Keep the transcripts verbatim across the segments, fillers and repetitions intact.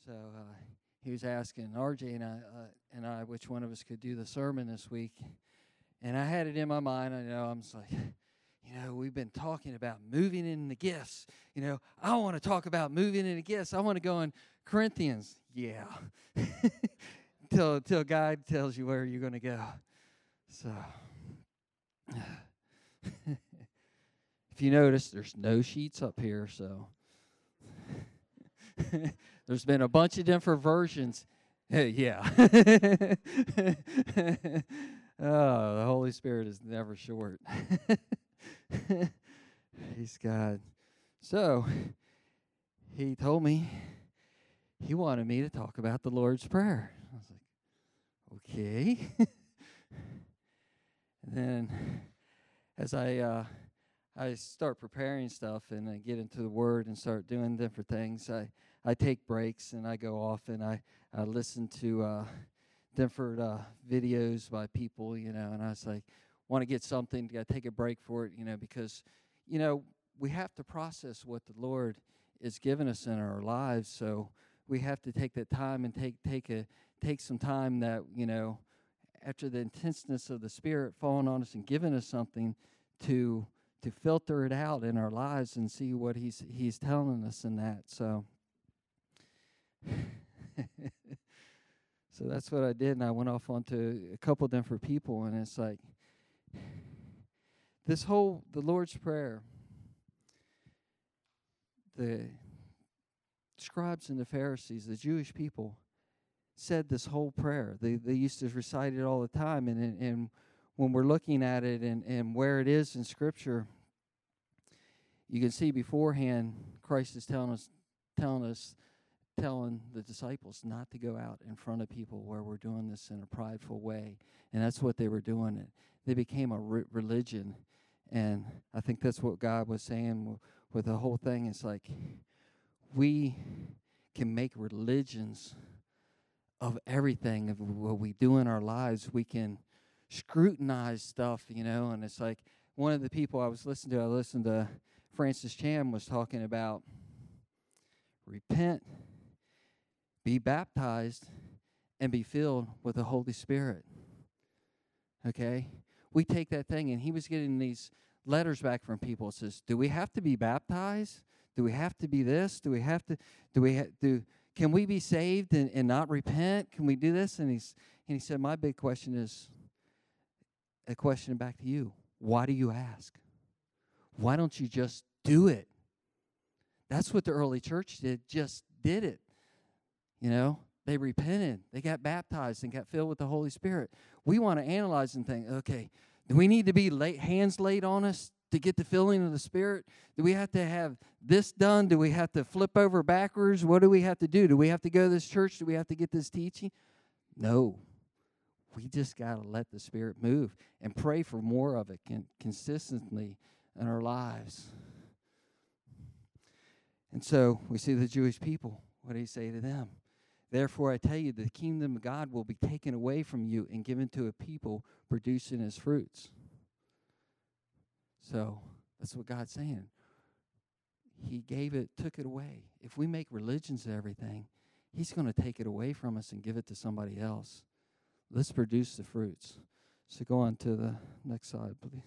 So uh, he was asking R J and I, uh, and I which one of us could do the sermon this week. And I had it in my mind. I know I'm just like, you know, we've been talking about moving in the gifts. You know, I want to talk about moving in the gifts. I want to go in Corinthians. Yeah. till, till God tells you where you're going to go. So, if you notice, there's no sheets up here, so. There's been a bunch of different versions. Yeah. Oh, the Holy Spirit is never short. He's God. So, he told me he wanted me to talk about the Lord's Prayer. I was like, okay. And then, as I uh, I start preparing stuff and I get into the Word and start doing different things, I, I take breaks and I go off and I, I listen to uh, different uh, videos by people, you know, and I was like, want to get something, got to take a break for it, you know, because, you know, we have to process what the Lord is giving us in our lives, so we have to take that time and take take a take some time that, you know, after the intenseness of the Spirit falling on us and giving us something to to filter it out in our lives and see what he's he's telling us in that. So so that's what I did, and I went off onto a couple different people, and it's like this whole the Lord's Prayer, the scribes and the Pharisees, the Jewish people, said this whole prayer. They they used to recite it all the time, and and, and when we're looking at it and, and where it is in Scripture, you can see beforehand Christ is telling us, telling us, telling the disciples not to go out in front of people where we're doing this in a prideful way, and that's what they were doing. It they became a re- religion, and I think that's what God was saying w- with the whole thing. It's like we can make religions of everything of what we do in our lives. We can scrutinize stuff, you know, and it's like one of the people I was listening to, I listened to Francis Chan was talking about repent, be baptized, and be filled with the Holy Spirit. Okay? We take that thing, and he was getting these letters back from people. It says, do we have to be baptized? Do we have to be this? Do we have to, do we ha- do, can we be saved and, and not repent? Can we do this? And he's and he said, my big question is a question back to you. Why do you ask? Why don't you just do it? That's what the early church did, just did it. You know, they repented, they got baptized and got filled with the Holy Spirit. We want to analyze and think, okay, do we need to be lay, hands laid on us to get the filling of the Spirit? Do we have to have this done? Do we have to flip over backwards? What do we have to do? Do we have to go to this church? Do we have to get this teaching? No. We just got to let the Spirit move and pray for more of it con- consistently in our lives. And so we see the Jewish people. What did he say to them? Therefore, I tell you, the kingdom of God will be taken away from you and given to a people producing his fruits. So that's what God's saying. He gave it, took it away. If we make religions of everything, he's going to take it away from us and give it to somebody else. Let's produce the fruits. So go on to the next slide, please.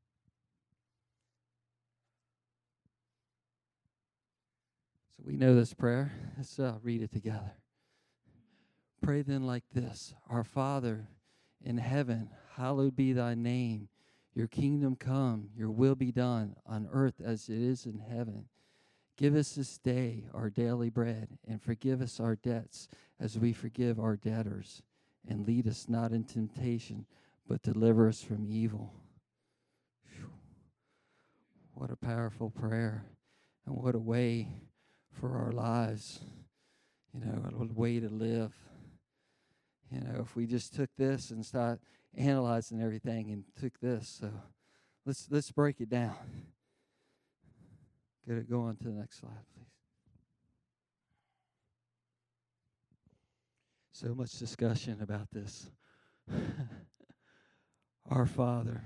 So we know this prayer. Let's uh, read it together. Pray then like this. Our Father in heaven, hallowed be thy name. Your kingdom come, your will be done on earth as it is in heaven. Give us this day our daily bread, and forgive us our debts as we forgive our debtors. And lead us not in temptation, but deliver us from evil. Whew. What a powerful prayer, and what a way for our lives, you know, a way to live. You know, if we just took this and start analyzing everything and took this, so let's let's break it down. Go to go on to the next slide, please. So much discussion about this. Our Father.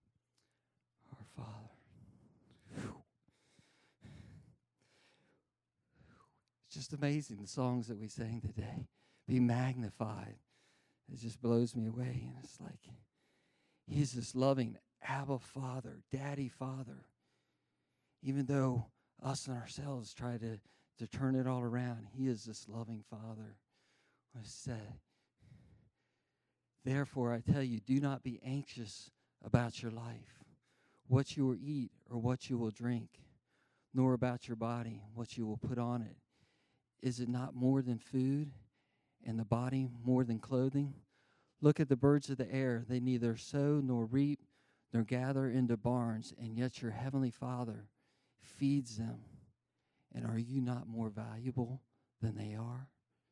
Our Father. Whew. It's just amazing, the songs that we sang today. Be magnified. It just blows me away. And it's like, he's this loving Abba Father, Daddy Father. Even though us and ourselves try to, to turn it all around, he is this loving Father. I said, therefore I tell you, do not be anxious about your life, what you will eat or what you will drink, nor about your body, what you will put on it. Is it not more than food, and the body more than clothing? Look at the birds of the air. They neither sow nor reap nor gather into barns, and yet your heavenly Father feeds them. And are you not more valuable than they are?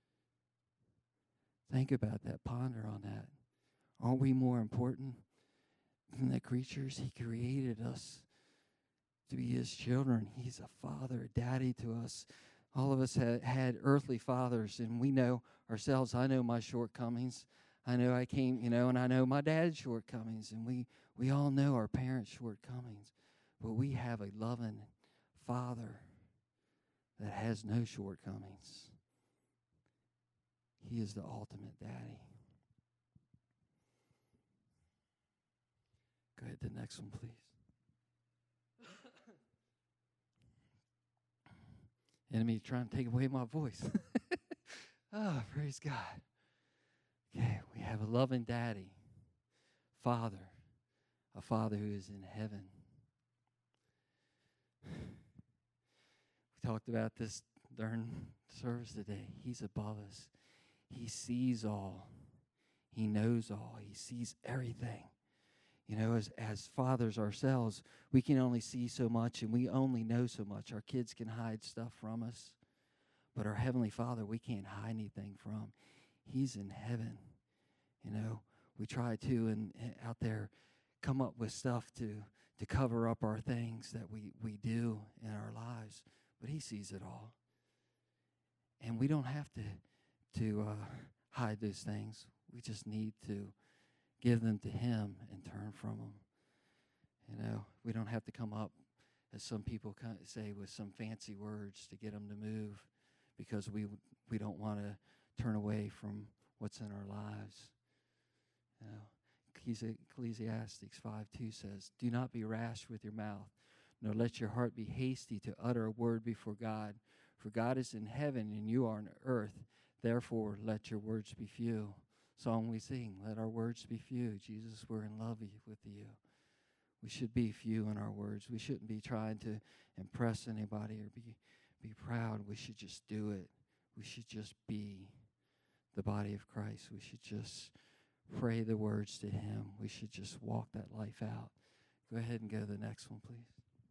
Think about that. Ponder on that. Aren't we more important than the creatures? He created us to be his children. He's a father, a daddy to us. All of us had, had earthly fathers, and we know ourselves. I know my shortcomings. I know I came, you know, and I know my dad's shortcomings, and we, we all know our parents' shortcomings. But we have a loving Father that has no shortcomings. He is the ultimate daddy. Go ahead to the next one, please. Enemy trying to take away my voice. Oh, praise God. Okay, we have a loving daddy, Father, a Father who is in heaven. We talked about this during service today. He's above us. He sees all. He knows all. He sees everything. You know, as, as fathers ourselves, we can only see so much and we only know so much. Our kids can hide stuff from us. But our Heavenly Father, we can't hide anything from. He's in heaven. You know, we try to, and, and out there, come up with stuff to, to cover up our things that we, we do in our lives. But he sees it all. And we don't have to, to uh, hide those things. We just need to give them to him and turn from them. You know, we don't have to come up, as some people kind of say, with some fancy words to get them to move, because we we don't want to turn away from what's in our lives. You know, Ecclesiastes five two says, "Do not be rash with your mouth, nor let your heart be hasty to utter a word before God. For God is in heaven and you are on earth. Therefore, let your words be few." Song we sing, let our words be few. Jesus, we're in love with you. We should be few in our words. We shouldn't be trying to impress anybody or be, be proud. We should just do it. We should just be the body of Christ. We should just pray the words to him. We should just walk that life out. Go ahead and go to the next one, please.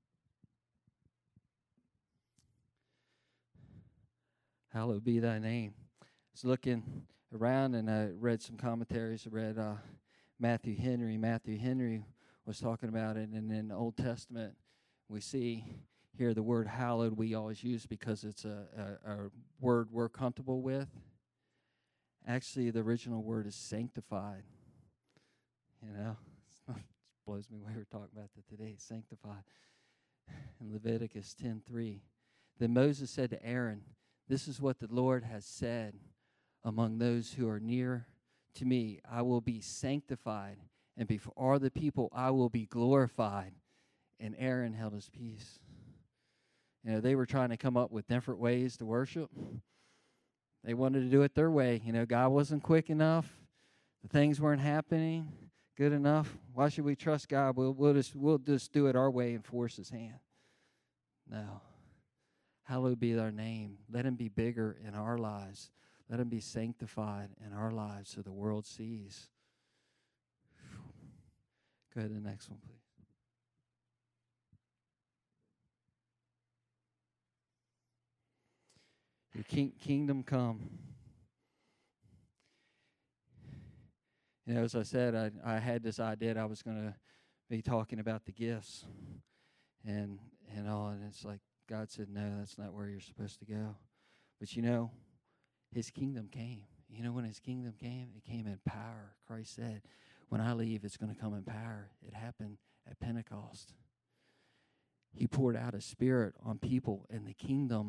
Hallowed be thy name. I was looking around and I read some commentaries. I read uh, Matthew Henry. Matthew Henry was talking about it, and in the Old Testament we see here the word hallowed we always use because it's a, a, a word we're comfortable with. Actually, the original word is sanctified. You know, it blows me away we're talking about that today, sanctified. In Leviticus ten three, then Moses said to Aaron, "This is what the Lord has said. Among those who are near to me, I will be sanctified, and before all the people, I will be glorified." And Aaron held his peace. You know, they were trying to come up with different ways to worship. They wanted to do it their way. You know, God wasn't quick enough. The things weren't happening good enough. Why should we trust God? We'll, we'll, just, we'll just do it our way and force his hand. No. Hallowed be thy name. Let him be bigger in our lives. Let him be sanctified in our lives so the world sees. Go ahead to the next one, please. Your king, kingdom come. You know, as I said, I, I had this idea that I was going to be talking about the gifts and, and all, and it's like God said, no, that's not where you're supposed to go. But you know, his kingdom came. You know, when his kingdom came, it came in power. Christ said, when I leave, it's going to come in power. It happened at Pentecost. He poured out his spirit on people, and the kingdom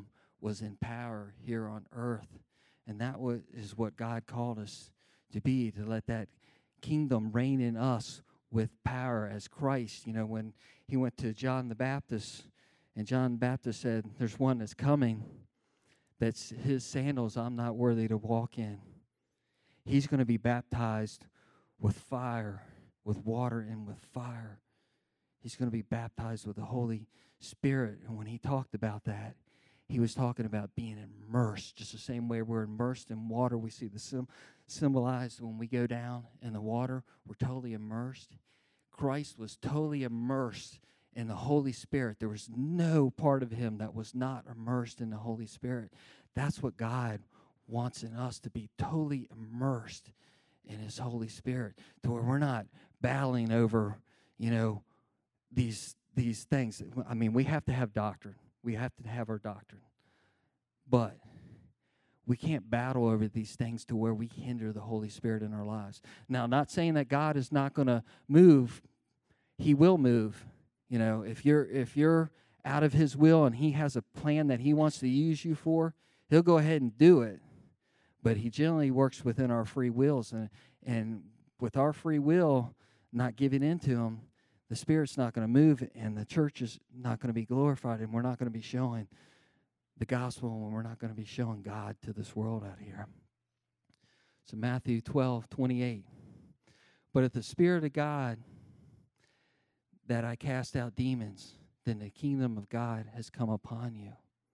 was in power here on earth. And that was, is what God called us to be, to let that kingdom reign in us with power as Christ. You know, when he went to John the Baptist, and John the Baptist said, there's one that's coming, that's his sandals I'm not worthy to walk in. He's going to be baptized with fire, with water and with fire. He's going to be baptized with the Holy Spirit. And when he talked about that, he was talking about being immersed, just the same way we're immersed in water. We see the sim- symbolized when we go down in the water. We're totally immersed. Christ was totally immersed in the Holy Spirit. There was no part of him that was not immersed in the Holy Spirit. That's what God wants in us, to be totally immersed in his Holy Spirit, to where we're not battling over, you know, these these things. I mean, we have to have doctrine. We have to have our doctrine. But we can't battle over these things to where we hinder the Holy Spirit in our lives. Now, not saying that God is not going to move. He will move. You know, if you're if you're out of his will and he has a plan that he wants to use you for, he'll go ahead and do it. But he generally works within our free wills. And, and with our free will not giving in to him, the Spirit's not going to move, and the church is not going to be glorified, and we're not going to be showing the gospel, and we're not going to be showing God to this world out here. So Matthew twelve twenty-eight. But if the Spirit of God that I cast out demons, then the kingdom of God has come upon you.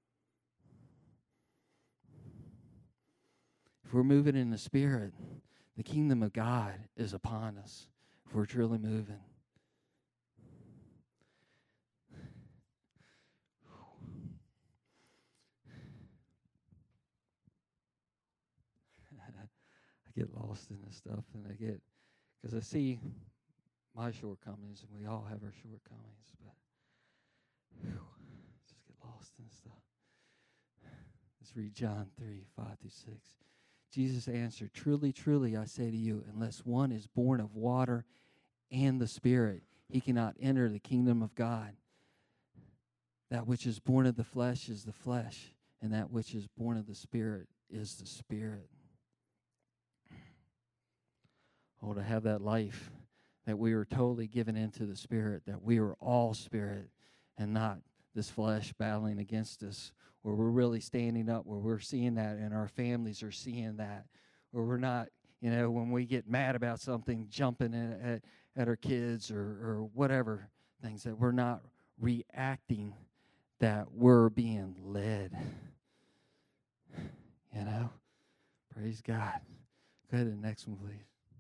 If we're moving in the Spirit, the kingdom of God is upon us. If we're truly moving. I get lost in this stuff, and I get, because I see my shortcomings, and we all have our shortcomings, but whew, just get lost in stuff. Let's read John three, five through six. Jesus answered, truly, truly, I say to you, unless one is born of water and the Spirit, he cannot enter the kingdom of God. That which is born of the flesh is the flesh, and that which is born of the Spirit is the Spirit. Oh, to have that life that we were totally given into the Spirit, that we were all Spirit and not this flesh battling against us, where we're really standing up, where we're seeing that, and our families are seeing that, where we're not, you know, when we get mad about something, jumping in at, at our kids or, or whatever things, that we're not reacting, that we're being led. You know? Praise God. Go ahead to the next one, please.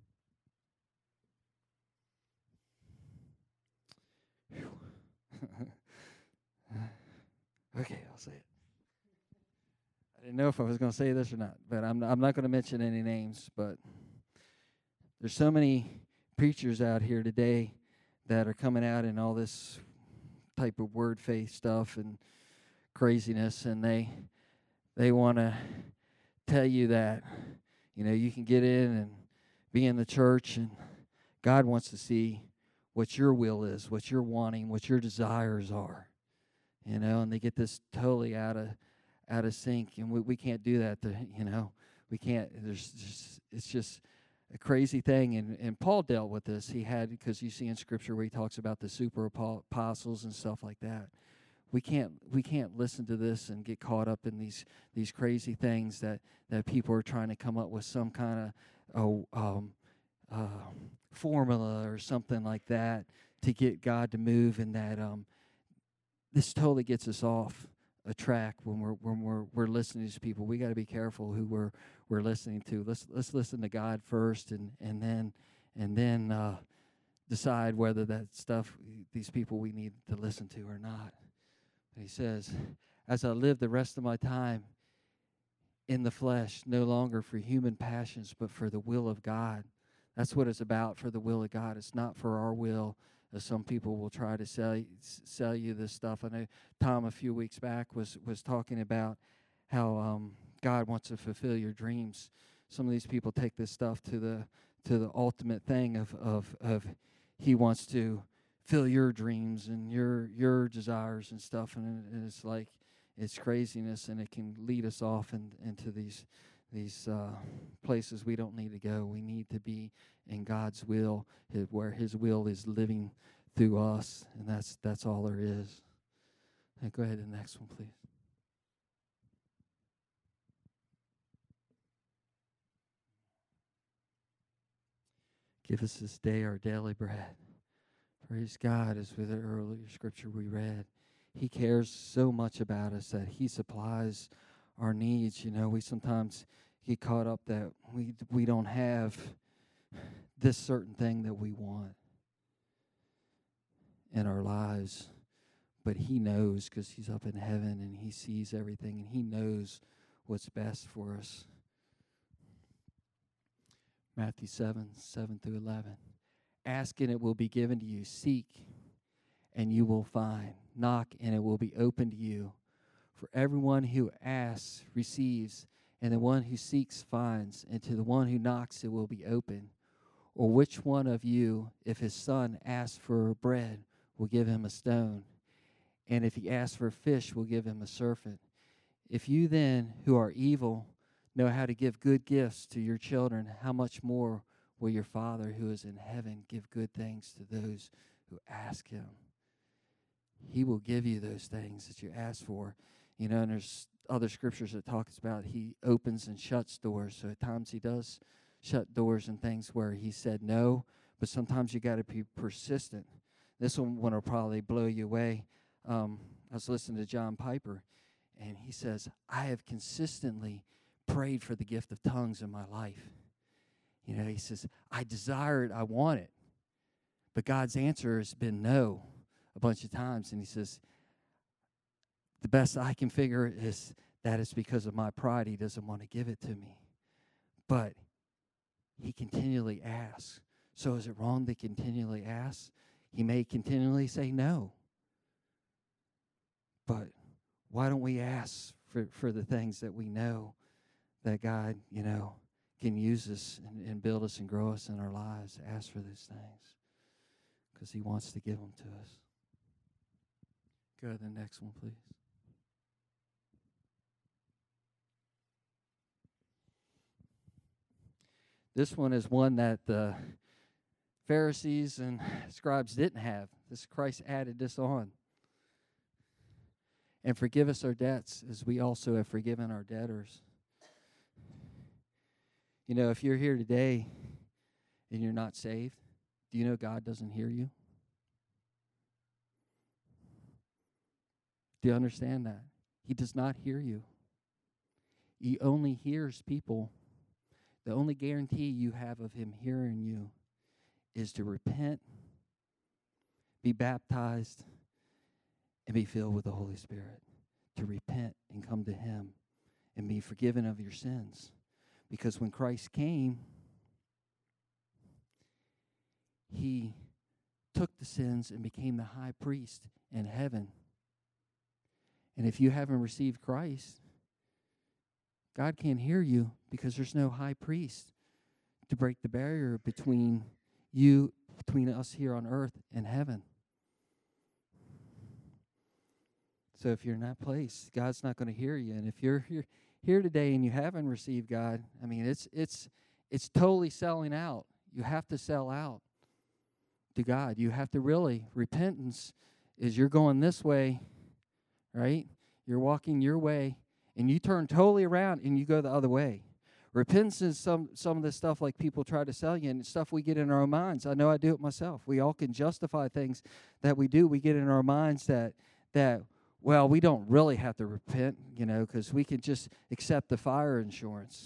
Okay, I'll say it. I didn't know if I was going to say this or not, but I'm not, I'm not going to mention any names, but there's so many preachers out here today that are coming out in all this type of word faith stuff and craziness, and they they want to tell you that, you know, you can get in and be in the church, and God wants to see what your will is, what you're wanting, what your desires are, you know, and they get this totally out of out of sync, and we, we can't do that, to, you know, we can't, there's just, it's just a crazy thing, and, and Paul dealt with this. He had, because you see in Scripture where he talks about the super apostles and stuff like that. We can't we can't listen to this and get caught up in these these crazy things that, that people are trying to come up with some kind of oh, um, uh, formula or something like that to get God to move, and that um, this totally gets us off a track when we're when we're we're listening to these people. We got to be careful who we're we're listening to. Let's let's listen to God first, and and then and then uh, decide whether that stuff, these people we need to listen to or not. And he says, as I live the rest of my time in the flesh, no longer for human passions, but for the will of God. That's what it's about, for the will of God. It's not for our will, as some people will try to sell you, sell you this stuff. I know Tom a few weeks back was, was talking about how um, God wants to fulfill your dreams. Some of these people take this stuff to the to the ultimate thing of of, of he wants to fill your dreams and your your desires and stuff, and, and it's like, it's craziness, and it can lead us off in, into these these uh, places we don't need to go. We need to be in God's will, his, where His will is living through us, and that's that's all there is. Hey, go ahead to the next one, please. Give us this day our daily bread. Praise God, as with the earlier scripture we read. He cares so much about us that He supplies our needs. You know, we sometimes get caught up that we we don't have this certain thing that we want in our lives. But He knows, because He's up in heaven and He sees everything, and He knows what's best for us. Matthew seven, seven through eleven. Ask and it will be given to you. Seek and you will find. Knock and it will be open to you. For everyone who asks receives, and the one who seeks finds, and to the one who knocks it will be open. Or which one of you, if his son asks for bread, will give him a stone? And if he asks for a fish, will give him a serpent? If you then, who are evil, know how to give good gifts to your children, how much more will your Father who is in heaven give good things to those who ask Him? He will give you those things that you ask for. You know, and there's other scriptures that talks about He opens and shuts doors. So at times He does shut doors and things where He said no, but sometimes you got to be persistent. This one will probably blow you away. Um, I was listening to John Piper, and he says, I have consistently prayed for the gift of tongues in my life. You know, he says, I desire it, I want it. But God's answer has been no a bunch of times. And he says, the best I can figure is that it's because of my pride. He doesn't want to give it to me. But he continually asks. So is it wrong to continually ask? He may continually say no. But why don't we ask for, for the things that we know that God, you know, can use us and, and build us and grow us in our lives? Ask for these things because He wants to give them to us. Go to the next one, please. This one is one that the Pharisees and scribes didn't have. This Christ added this on. And forgive us our debts as we also have forgiven our debtors. You know, if you're here today and you're not saved, do you know God doesn't hear you? Do you understand that? He does not hear you. He only hears people. The only guarantee you have of Him hearing you is to repent, be baptized, and be filled with the Holy Spirit. To repent and come to Him and be forgiven of your sins. Because when Christ came, He took the sins and became the high priest in heaven. And if you haven't received Christ, God can't hear you because there's no high priest to break the barrier between you, between us here on earth and heaven. So if you're in that place, God's not going to hear you. And if you're here, here today and you haven't received God, I mean, it's it's it's totally selling out. You have to sell out to God. You have to really, repentance is you're going this way, right? You're walking your way, and you turn totally around and you go the other way. Repentance is some, some of the stuff like people try to sell you, and it's stuff we get in our own minds. I know I do it myself. We all can justify things that we do. We get in our minds that that well, we don't really have to repent, you know, because we can just accept the fire insurance.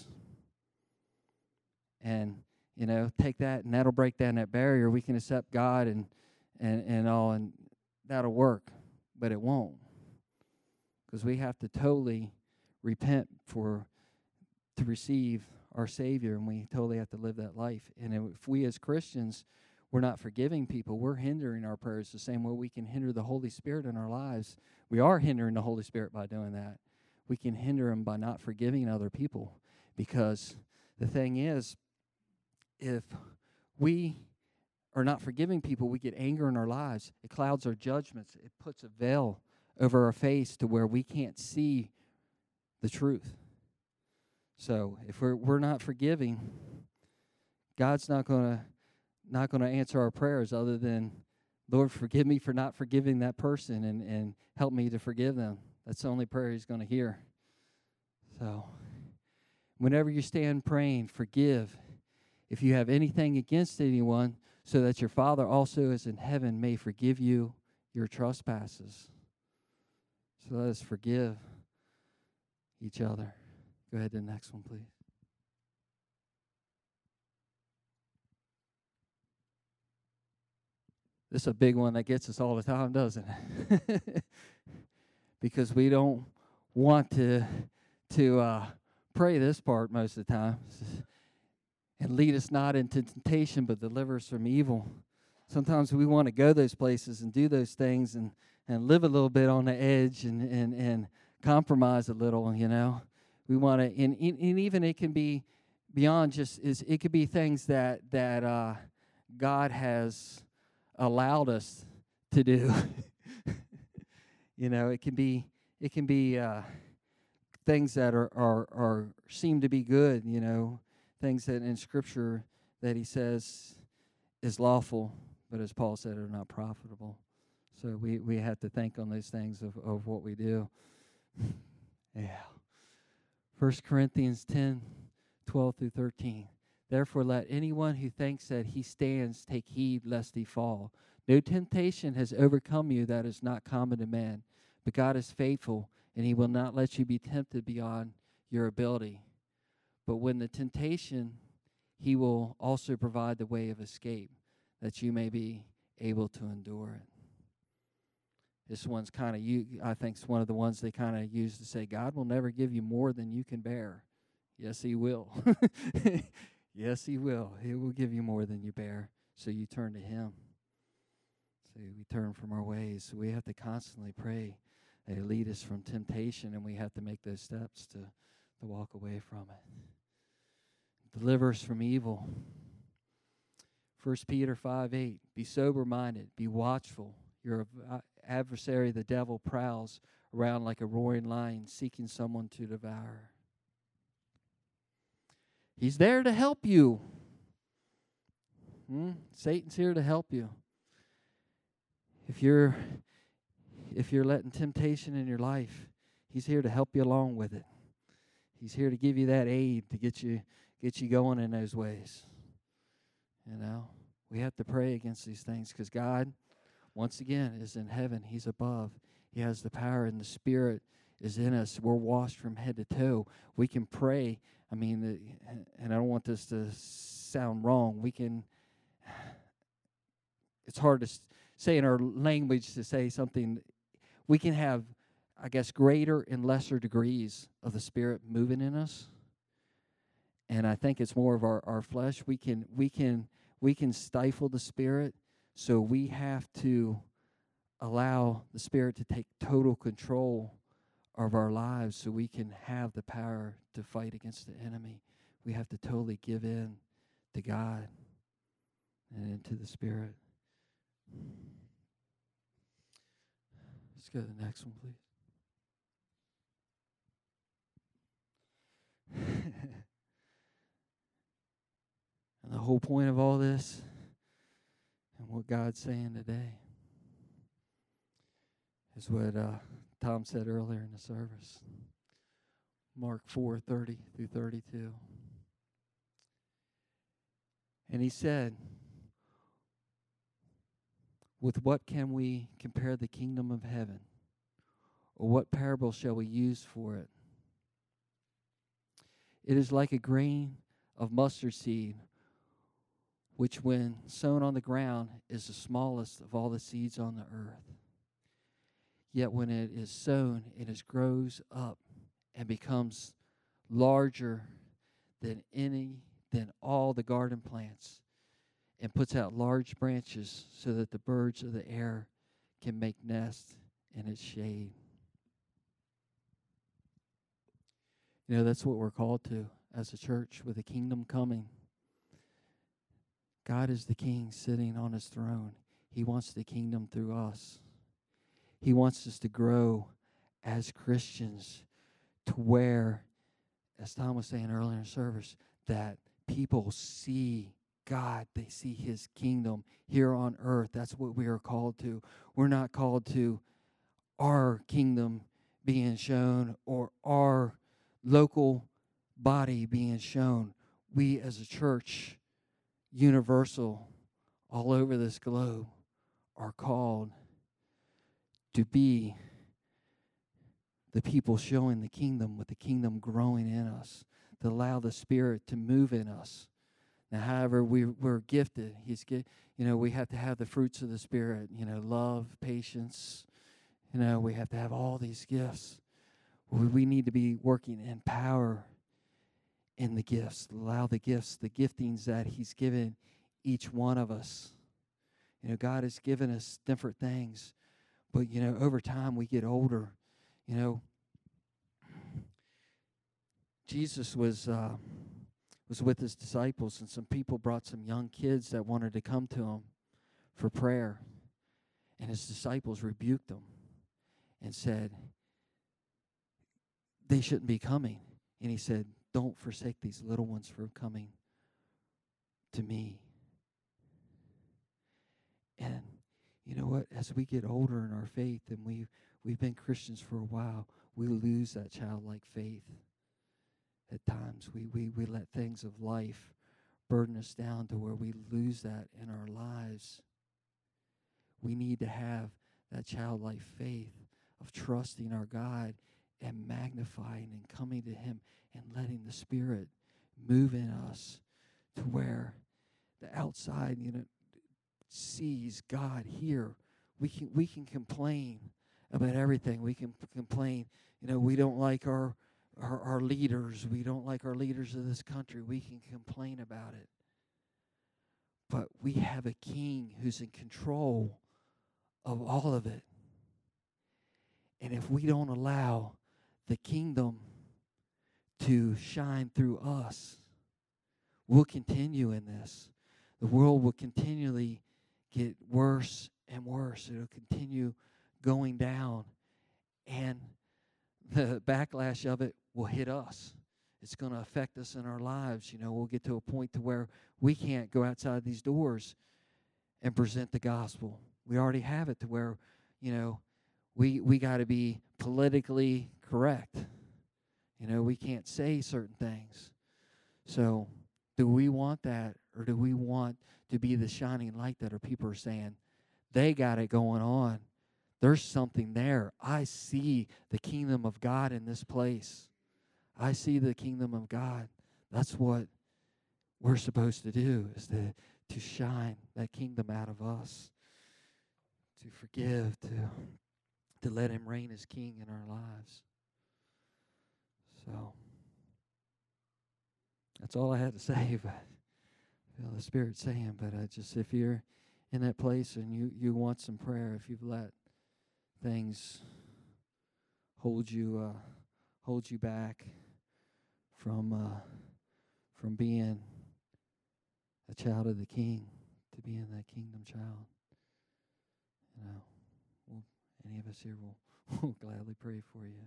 And, you know, take that, and that'll break down that barrier. We can accept God and, and, and all, and that'll work. But it won't. Because we have to totally repent for to receive our Savior, and we totally have to live that life. And if we as Christians, we're not forgiving people, we're hindering our prayers the same way we can hinder the Holy Spirit in our lives. We are hindering the Holy Spirit by doing that. We can hinder Him by not forgiving other people. Because the thing is, if we are not forgiving people, we get anger in our lives. It clouds our judgments. It puts a veil over our face to where we can't see the truth. So if we're we're not forgiving, God's not gonna not gonna answer our prayers other than, Lord, forgive me for not forgiving that person, and, and help me to forgive them. That's the only prayer he's gonna hear. So whenever you stand praying, forgive if you have anything against anyone, so that your Father also is in heaven may forgive you your trespasses. So let us forgive each other. Go ahead to the next one, please. This is a big one that gets us all the time, doesn't it? Because we don't want to to uh, pray this part most of the time. And lead us not into temptation, but deliver us from evil. Sometimes we want to go those places and do those things and, and live a little bit on the edge and, and, and compromise a little, you know. We want to, and, and even it can be beyond just, is it could be things that, that uh, God has allowed us to do. You know, it can be, it can be uh, things that are, are, are seem to be good, you know, things that in Scripture that he says is lawful, but as Paul said, are not profitable. So we, we have to think on those things of, of what we do. Yeah. First Corinthians ten, twelve through thirteen. Therefore let anyone who thinks that he stands take heed lest he fall. No temptation has overcome you that is not common to man, but God is faithful, and he will not let you be tempted beyond your ability. But when the temptation, he will also provide the way of escape, that you may be able to endure it. This one's kind of, you. I think it's one of the ones they kind of use to say, God will never give you more than you can bear. Yes, he will. Yes, he will. He will give you more than you bear, so you turn to him. So we turn from our ways. So we have to constantly pray that he lead us from temptation, and we have to make those steps to, to walk away from it. Deliver us from evil. First Peter five eight, be sober-minded, be watchful. Your adversary, the devil, prowls around like a roaring lion, seeking someone to devour. He's there to help you. Hmm? Satan's here to help you. If you're if you're letting temptation in your life, he's here to help you along with it. He's here to give you that aid to get you get you going in those ways. You know, we have to pray against these things because God, once again, is in heaven. He's above. He has the power, and the Spirit is in us. We're washed from head to toe. We can pray. I mean, the, and I don't want this to sound wrong. We can, it's hard to say in our language to say something. We can have, I guess, greater and lesser degrees of the Spirit moving in us. And I think it's more of our, our flesh. We can we can we can stifle the Spirit, so we have to allow the Spirit to take total control of our lives so we can have the power to fight against the enemy. We have to totally give in to God and into the Spirit. Let's go to the next one, please. And the whole point of all this and what God's saying today is what uh, Tom said earlier in the service. Mark four, thirty through thirty-two. And he said, with what can we compare the kingdom of heaven? Or what parable shall we use for it? It is like a grain of mustard seed, which when sown on the ground is the smallest of all the seeds on the earth. Yet when it is sown, it is grows up and becomes larger than any than all the garden plants, and puts out large branches so that the birds of the air can make nests in its shade. You know, that's what we're called to as a church with the kingdom coming. God is the king sitting on his throne. He wants the kingdom through us. He wants us to grow as Christians to where, as Tom was saying earlier in service, that people see God, they see his kingdom here on earth. That's what we are called to. We're not called to our kingdom being shown or our local body being shown. We as a church, universal, all over this globe, are called to be the people showing the kingdom, with the kingdom growing in us, to allow the Spirit to move in us. Now, however, we, we're gifted. He's get, you know, we have to have the fruits of the Spirit, you know, love, patience. You know, we have to have all these gifts. We, we need to be working in power in the gifts. Allow the gifts, the giftings that he's given each one of us. You know, God has given us different things. But, you know, over time we get older. You know, Jesus was uh, was with his disciples, and some people brought some young kids that wanted to come to him for prayer. And his disciples rebuked them and said they shouldn't be coming. And he said, don't forsake these little ones from coming to me. And you know what? As we get older in our faith, and we we've been Christians for a while, we lose that childlike faith. At times, we, we, we let things of life burden us down to where we lose that in our lives. We need to have that childlike faith of trusting our God and magnifying and coming to him and letting the Spirit move in us to where the outside, you know, sees God here. We can we can complain about everything. We can p- complain, you know, we don't like our Our, our leaders. We don't like our leaders of this country. We can complain about it. But we have a king who's in control of all of it. And if we don't allow the kingdom to shine through us, we'll continue in this. The world will continually get worse and worse. It'll continue going down. And the backlash of it will hit us. It's going to affect us in our lives. You know, we'll get to a point to where we can't go outside these doors and present the gospel. We already have it to where, you know, we we got to be politically correct. You know, we can't say certain things. So, do we want that, or do we want to be the shining light that our people are saying, they got it going on? There's something there. I see the kingdom of God in this place. I see the kingdom of God. That's what we're supposed to do, is to, to shine that kingdom out of us, to forgive, to, to let him reign as king in our lives. So that's all I had to say, but I feel the Spirit saying, but I just, if you're in that place and you, you want some prayer, if you've let things hold you uh, hold you back from uh, from being a child of the King to being that kingdom child. You know, we'll, any of us here will will gladly pray for you.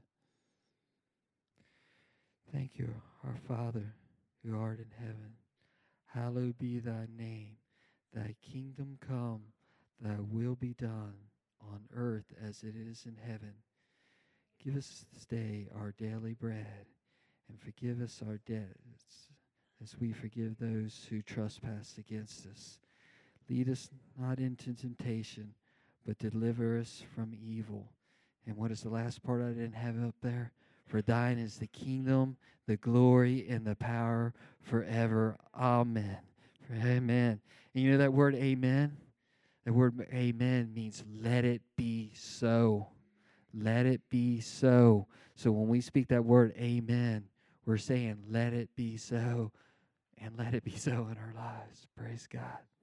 Thank you, our Father, who art in heaven. Hallowed be thy name. Thy kingdom come, thy will be done on earth as it is in heaven. Give us this day our daily bread, and forgive us our debts as we forgive those who trespass against us. Lead us not into temptation, but deliver us from evil. And what is the last part I didn't have up there? For thine is the kingdom, the glory, and the power forever. Amen. Amen. And you know that word amen? The word amen means let it be so. Let it be so. So when we speak that word amen, we're saying let it be so, and let it be so in our lives. Praise God.